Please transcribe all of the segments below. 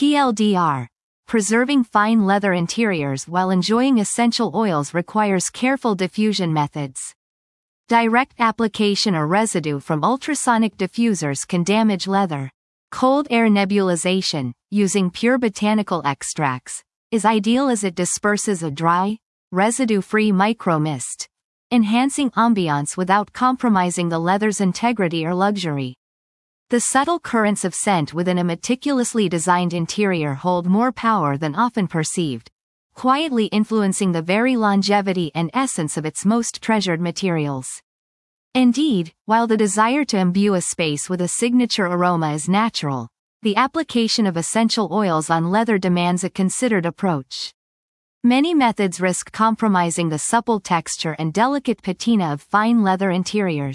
TLDR. Preserving fine leather interiors while enjoying essential oils requires careful diffusion methods. Direct application or residue from ultrasonic diffusers can damage leather. Cold air nebulization, using pure botanical extracts, is ideal as it disperses a dry, residue-free micromist, enhancing ambiance without compromising the leather's integrity or luxury. The subtle currents of scent within a meticulously designed interior hold more power than often perceived, quietly influencing the very longevity and essence of its most treasured materials. Indeed, while the desire to imbue a space with a signature aroma is natural, the application of essential oils on leather demands a considered approach. Many methods risk compromising the supple texture and delicate patina of fine leather interiors.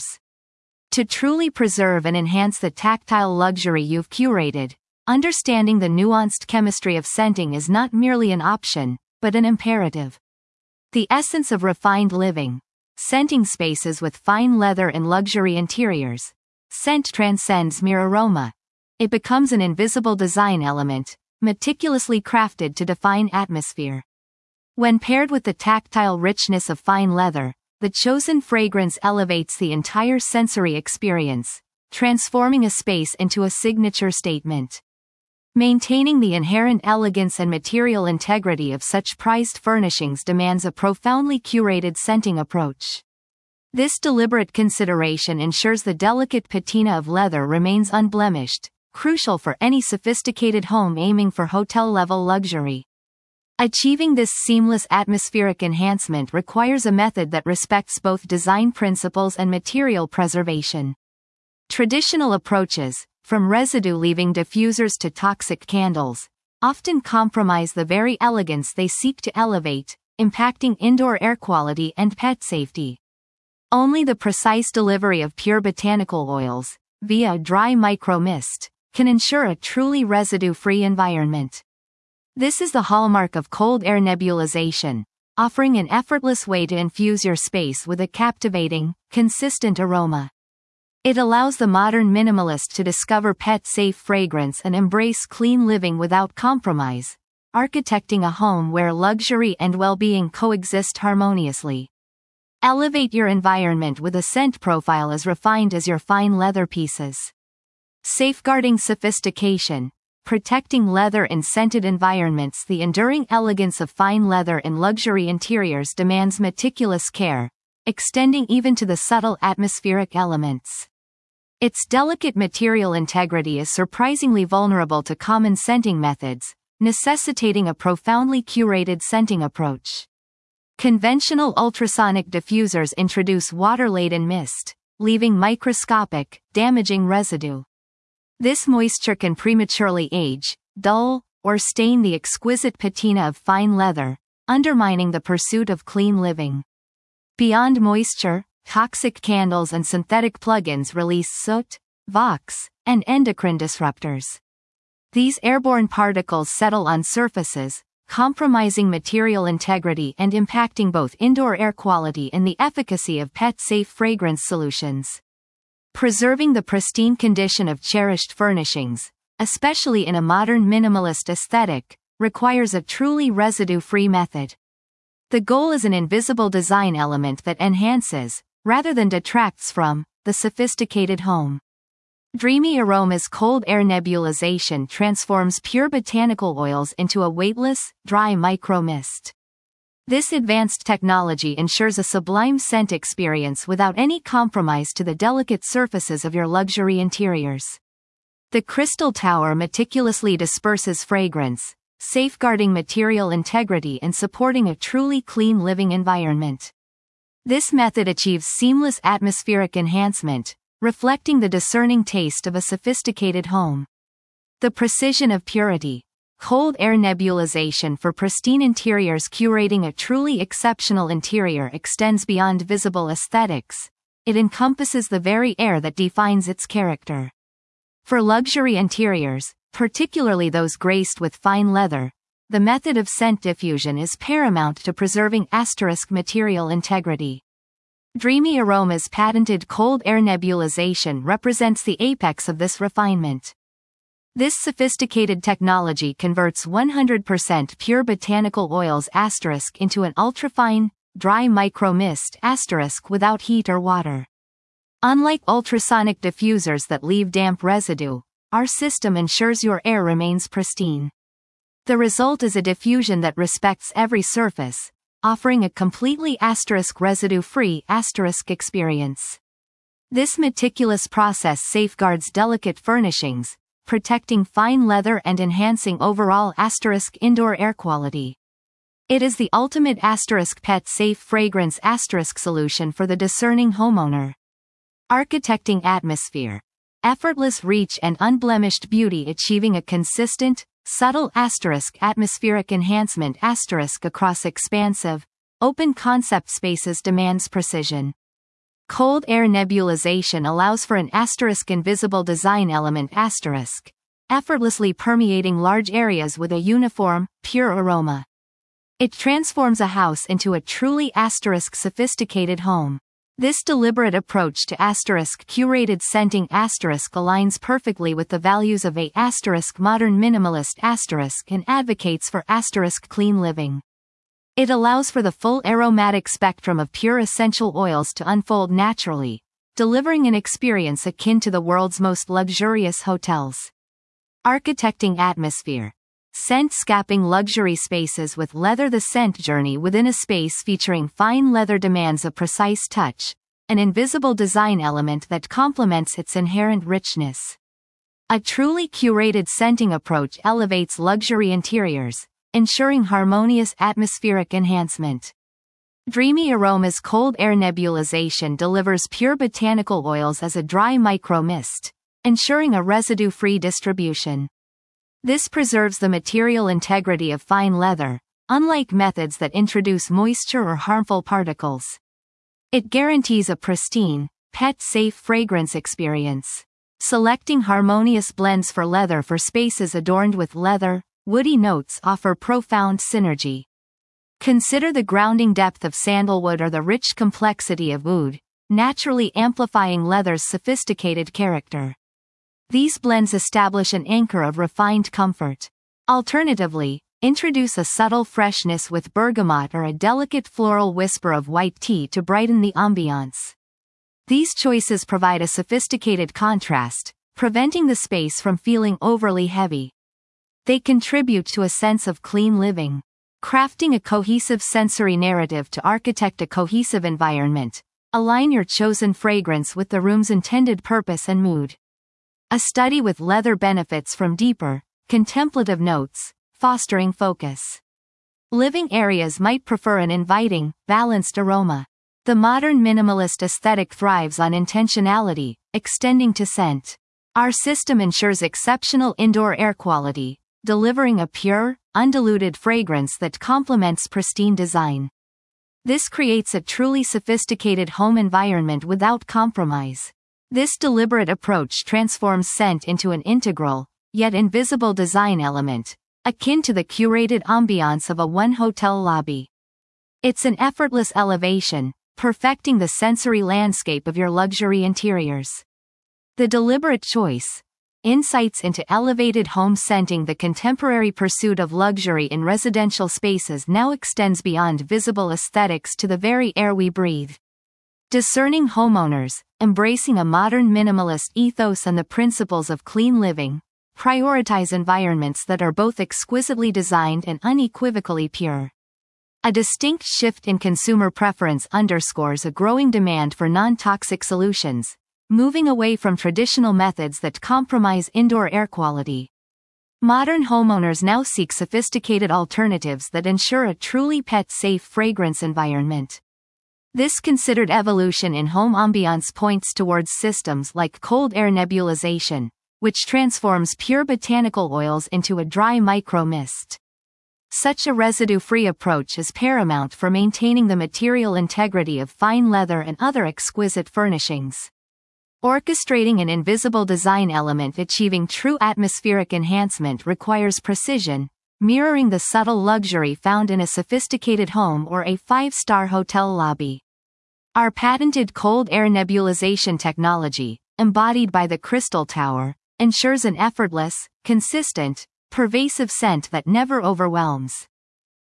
To truly preserve and enhance the tactile luxury you've curated, understanding the nuanced chemistry of scenting is not merely an option, but an imperative. The essence of refined living. Scenting spaces with fine leather and luxury interiors. Scent transcends mere aroma. It becomes an invisible design element, meticulously crafted to define atmosphere. When paired with the tactile richness of fine leather, the chosen fragrance elevates the entire sensory experience, transforming a space into a signature statement. Maintaining the inherent elegance and material integrity of such prized furnishings demands a profoundly curated scenting approach. This deliberate consideration ensures the delicate patina of leather remains unblemished, crucial for any sophisticated home aiming for hotel-level luxury. Achieving this seamless atmospheric enhancement requires a method that respects both design principles and material preservation. Traditional approaches, from residue-leaving diffusers to toxic candles, often compromise the very elegance they seek to elevate, impacting indoor air quality and pet safety. Only the precise delivery of pure botanical oils, via a dry micromist, can ensure a truly residue-free environment. This is the hallmark of cold air nebulization, offering an effortless way to infuse your space with a captivating, consistent aroma. It allows the modern minimalist to discover pet-safe fragrance and embrace clean living without compromise, architecting a home where luxury and well-being coexist harmoniously. Elevate your environment with a scent profile as refined as your fine leather pieces. Safeguarding sophistication. Protecting leather in scented environments. The enduring elegance of fine leather in luxury interiors demands meticulous care, extending even to the subtle atmospheric elements. Its delicate material integrity is surprisingly vulnerable to common scenting methods, necessitating a profoundly curated scenting approach. Conventional ultrasonic diffusers introduce water-laden mist, leaving microscopic, damaging residue. This moisture can prematurely age, dull, or stain the exquisite patina of fine leather, undermining the pursuit of clean living. Beyond moisture, toxic candles and synthetic plugins release soot, VOx, and endocrine disruptors. These airborne particles settle on surfaces, compromising material integrity and impacting both indoor air quality and the efficacy of pet-safe fragrance solutions. Preserving the pristine condition of cherished furnishings, especially in a modern minimalist aesthetic, requires a truly residue-free method. The goal is an invisible design element that enhances, rather than detracts from, the sophisticated home. Dreamy Aromas cold air nebulization transforms pure botanical oils into a weightless, dry micromist. This advanced technology ensures a sublime scent experience without any compromise to the delicate surfaces of your luxury interiors. The crystal tower meticulously disperses fragrance, safeguarding material integrity and supporting a truly clean living environment. This method achieves seamless atmospheric enhancement, reflecting the discerning taste of a sophisticated home. The precision of purity. Cold air nebulization for pristine interiors. Curating a truly exceptional interior extends beyond visible aesthetics. It encompasses the very air that defines its character. For luxury interiors, particularly those graced with fine leather, the method of scent diffusion is paramount to preserving material integrity. Dreamy Aromas' patented cold air nebulization represents the apex of this refinement. This sophisticated technology converts 100% pure botanical oils * into an ultrafine, dry micro-mist * without heat or water. Unlike ultrasonic diffusers that leave damp residue, our system ensures your air remains pristine. The result is a diffusion that respects every surface, offering a completely * residue-free * experience. This meticulous process safeguards delicate furnishings, protecting fine leather and enhancing overall * indoor air quality. It is the ultimate * pet-safe fragrance * solution for the discerning homeowner. Architecting atmosphere. Effortless reach and unblemished beauty, achieving a consistent, subtle * atmospheric enhancement * across expansive, open-concept spaces demands precision. Cold air nebulization allows for an * invisible design element *, effortlessly permeating large areas with a uniform, pure aroma. It transforms a house into a truly * sophisticated home. This deliberate approach to * curated scenting * aligns perfectly with the values of a * modern minimalist * and advocates for * clean living. It allows for the full aromatic spectrum of pure essential oils to unfold naturally, delivering an experience akin to the world's most luxurious hotels. Architecting atmosphere. Scent-scapping luxury spaces with leather. The scent journey within a space featuring fine leather demands a precise touch, an invisible design element that complements its inherent richness. A truly curated scenting approach elevates luxury interiors, ensuring harmonious atmospheric enhancement. Dreamy aromas. Cold air nebulization delivers pure botanical oils as a dry micro-mist, ensuring a residue-free distribution. This preserves the material integrity of fine leather, unlike methods that introduce moisture or harmful particles. It guarantees a pristine, pet-safe fragrance experience. Selecting harmonious blends for leather. For spaces adorned with leather, woody notes offer profound synergy. Consider the grounding depth of sandalwood or the rich complexity of oud, naturally amplifying leather's sophisticated character. These blends establish an anchor of refined comfort. Alternatively, introduce a subtle freshness with bergamot or a delicate floral whisper of white tea to brighten the ambiance. These choices provide a sophisticated contrast, preventing the space from feeling overly heavy. They contribute to a sense of clean living. Crafting a cohesive sensory narrative. To architect a cohesive environment, align your chosen fragrance with the room's intended purpose and mood. A study with leather benefits from deeper, contemplative notes, fostering focus. Living areas might prefer an inviting, balanced aroma. The modern minimalist aesthetic thrives on intentionality, extending to scent. Our system ensures exceptional indoor air quality, delivering a pure, undiluted fragrance that complements pristine design. This creates a truly sophisticated home environment without compromise. This deliberate approach transforms scent into an integral, yet invisible design element, akin to the curated ambiance of a hotel lobby. It's an effortless elevation, perfecting the sensory landscape of your luxury interiors. The deliberate choice. Insights into elevated home scenting. The contemporary pursuit of luxury in residential spaces now extends beyond visible aesthetics to the very air we breathe. Discerning homeowners, embracing a modern minimalist ethos and the principles of clean living, prioritize environments that are both exquisitely designed and unequivocally pure. A distinct shift in consumer preference underscores a growing demand for non-toxic solutions, moving away from traditional methods that compromise indoor air quality. Modern homeowners now seek sophisticated alternatives that ensure a truly pet-safe fragrance environment. This considered evolution in home ambiance points towards systems like cold air nebulization, which transforms pure botanical oils into a dry micro-mist. Such a residue-free approach is paramount for maintaining the material integrity of fine leather and other exquisite furnishings. Orchestrating an invisible design element. Achieving true atmospheric enhancement requires precision, mirroring the subtle luxury found in a sophisticated home or a five-star hotel lobby. Our patented cold air nebulization technology, embodied by the Crystal Tower, ensures an effortless, consistent, pervasive scent that never overwhelms.